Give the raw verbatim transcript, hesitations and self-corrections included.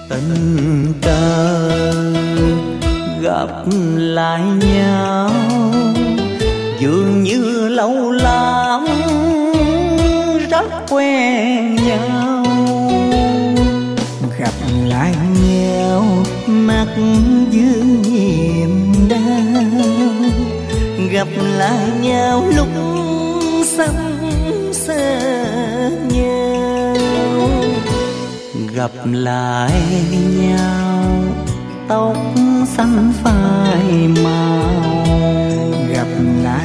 tình cờ gặp lại nhau, dường như lâu lắm rất quen nhau. Gặp lại nhau mắt dương niềm đau, gặp lại nhau lúc sắp xa nhau. Gặp lại nhau tóc xanh phai màu, gặp lại